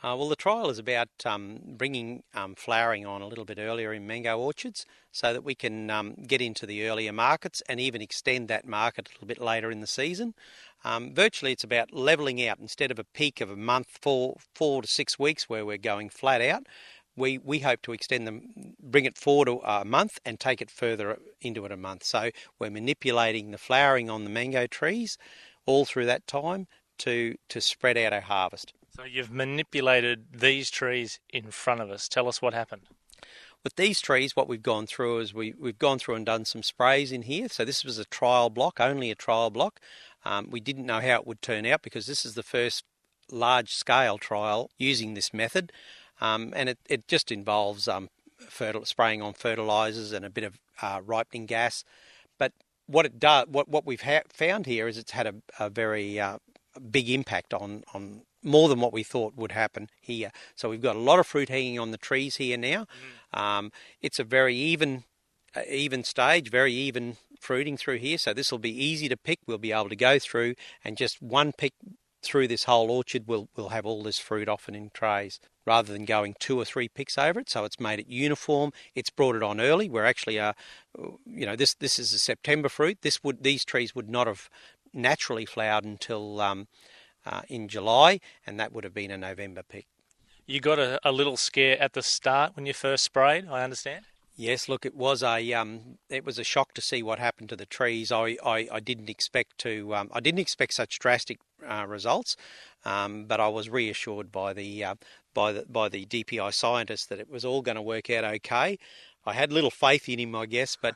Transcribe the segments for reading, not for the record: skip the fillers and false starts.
Well, the trial is about bringing flowering on a little bit earlier in mango orchards so that we can get into the earlier markets and even extend that market a little bit later in the season. Virtually, it's about levelling out. Instead of a peak of a month, 4 to 6 weeks where we're going flat out, we hope to extend them, bring it forward a month and take it further into it a month. So we're manipulating the flowering on the mango trees all through that time to spread out our harvest. So you've manipulated these trees in front of us. Tell us what happened. With these trees, what we've gone through is we've gone through and done some sprays in here. So this was a trial block, only a trial block. We didn't know how it would turn out because this is the first large-scale trial using this method. And it just involves spraying on fertilisers and a bit of ripening gas. But what it does, what we've found here is it's had a very big impact on more than what we thought would happen here. So we've got a lot of fruit hanging on the trees here now. It's a very even stage, very even fruiting through here. So this will be easy to pick. We'll be able to go through and just one pick through this whole orchard, we'll have all this fruit often in trays rather than going 2 or 3 picks over it. So it's made it uniform. It's brought it on early. We're actually, this is a September fruit. These trees would not have naturally flowered until in July, and that would have been a November pick. You got a little scare at the start when you first sprayed, I understand? Yes, look, it was a shock to see what happened to the trees. I didn't expect such drastic results, but I was reassured by the DPI scientists that it was all going to work out okay. I had little faith in him, I guess, but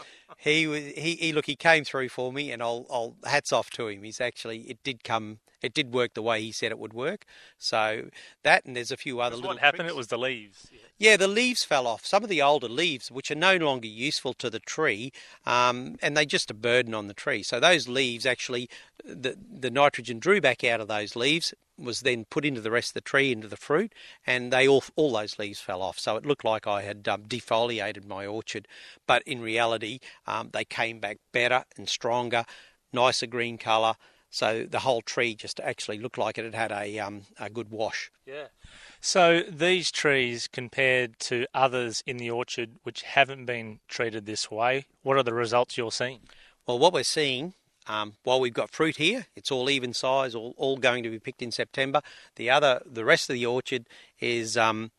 he came through for me, and I'll hats off to him. It did work the way he said it would work. So that, and there's a few other little. What happened? tricks. It was the leaves. Yeah, the leaves fell off. Some of the older leaves, which are no longer useful to the tree, and they just a burden on the tree. So those leaves actually, the nitrogen drew back out of those leaves, was then put into the rest of the tree, into the fruit, and all those leaves fell off. So it looked like I had defoliated my orchard, but in reality, they came back better and stronger, nicer green colour. So the whole tree just actually looked like it had a good wash. Yeah. So these trees, compared to others in the orchard which haven't been treated this way, what are the results you're seeing? Well, what we're seeing, while we've got fruit here, it's all even size, all going to be picked in September. The rest of the orchard is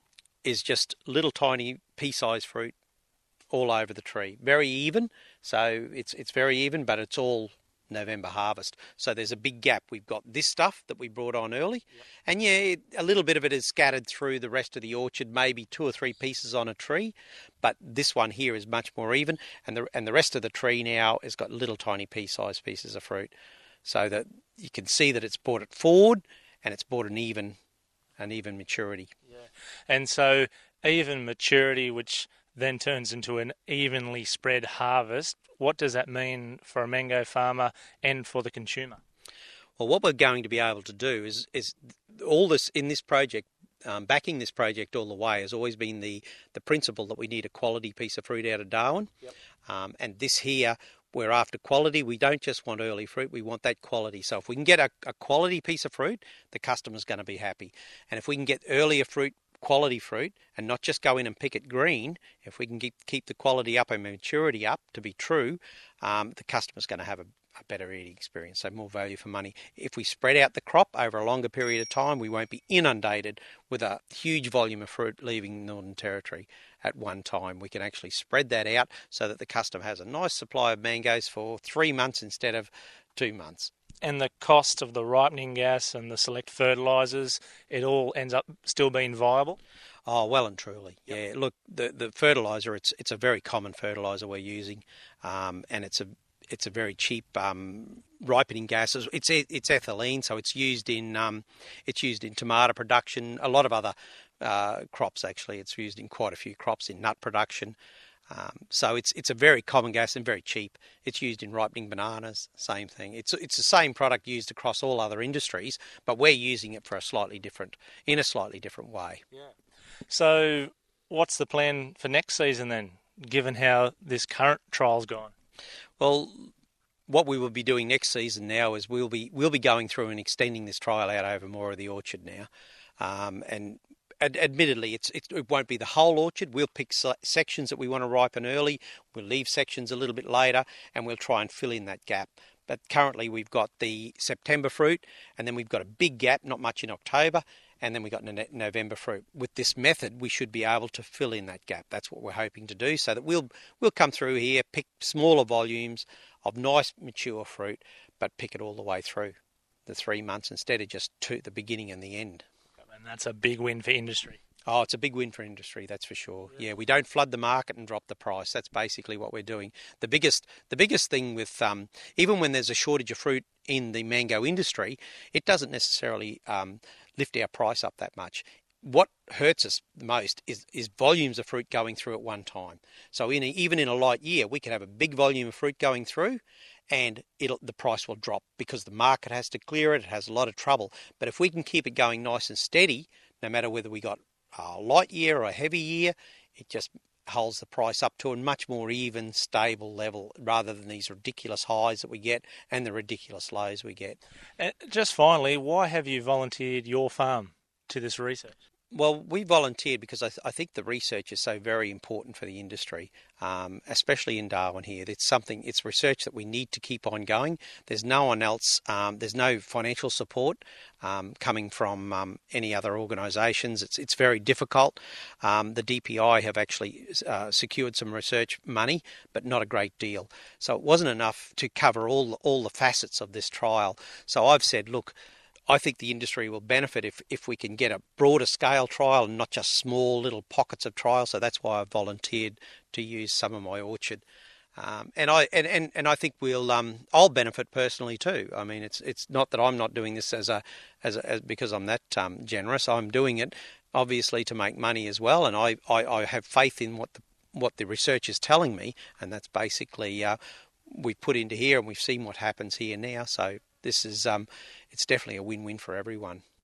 just little tiny pea-sized fruit all over the tree. Very even, so it's very even, but it's all November harvest. So there's a big gap. We've got this stuff that we brought on early, and a little bit of it is scattered through the rest of the orchard, maybe 2 or 3 pieces on a tree, but this one here is much more even, and the rest of the tree now has got little tiny pea-sized pieces of fruit, so that you can see that it's brought it forward and it's brought an even maturity. Yeah. And so even maturity, which then turns into an evenly spread harvest. What does that mean for a mango farmer and for the consumer? Well, what we're going to be able to do is all this in this project, backing this project all the way has always been the principle that we need a quality piece of fruit out of Darwin. Yep. And this here, we're after quality. We don't just want early fruit, we want that quality. So if we can get a quality piece of fruit, the customer's going to be happy. And if we can get earlier fruit, quality fruit, and not just go in and pick it green, if we can keep the quality up and maturity up to be true, the customer's going to have a better eating experience, so more value for money. If we spread out the crop over a longer period of time, we won't be inundated with a huge volume of fruit leaving the Northern Territory at one time. We can actually spread that out so that the customer has a nice supply of mangoes for 3 months instead of 2 months. And the cost of the ripening gas and the select fertilisers, it all ends up still being viable? Oh, well and truly. Yep. Yeah, look, the fertiliser, it's a very common fertiliser we're using, and it's a very cheap ripening gas. It's ethylene, so it's used in tomato production, a lot of other crops actually. It's used in quite a few crops in nut production. So it's a very common gas and very cheap. It's used in ripening bananas, same thing. It's the same product used across all other industries, but we're using it in a slightly different way. Yeah. So what's the plan for next season then, given how this current trial's gone? Well, what we will be doing next season now is we'll be going through and extending this trial out over more of the orchard now. And admittedly, it won't be the whole orchard. We'll pick sections that we want to ripen early. We'll leave sections a little bit later, and we'll try and fill in that gap. But currently, we've got the September fruit, and then we've got a big gap, not much in October, and then we've got November fruit. With this method, we should be able to fill in that gap. That's what we're hoping to do, so that we'll come through here, pick smaller volumes of nice mature fruit, but pick it all the way through the 3 months instead of just the beginning and the end. And that's a big win for industry. Oh, it's a big win for industry, that's for sure. Yeah, we don't flood the market and drop the price. That's basically what we're doing. The biggest thing with even when there's a shortage of fruit in the mango industry, it doesn't necessarily lift our price up that much. What hurts us the most is volumes of fruit going through at one time. So even in a light year, we can have a big volume of fruit going through, and the price will drop because the market has to clear it. It has a lot of trouble. But if we can keep it going nice and steady, no matter whether we got a light year or a heavy year, it just holds the price up to a much more even, stable level rather than these ridiculous highs that we get and the ridiculous lows we get. And just finally, why have you volunteered your farm to this research? Well, we volunteered because I think the research is so very important for the industry, especially in Darwin here. It's research that we need to keep on going. There's no one else, there's no financial support coming from any other organisations. It's very difficult. The DPI have actually secured some research money, but not a great deal. So it wasn't enough to cover all the facets of this trial. So I've said, look, I think the industry will benefit if we can get a broader scale trial and not just small little pockets of trial. So that's why I volunteered to use some of my orchard, and I think I'll benefit personally too. I mean, it's not that I'm not doing this as because I'm that generous. I'm doing it obviously to make money as well, and I have faith in what the research is telling me, and that's basically we've put into here and we've seen what happens here now. So this is it's definitely a win-win for everyone.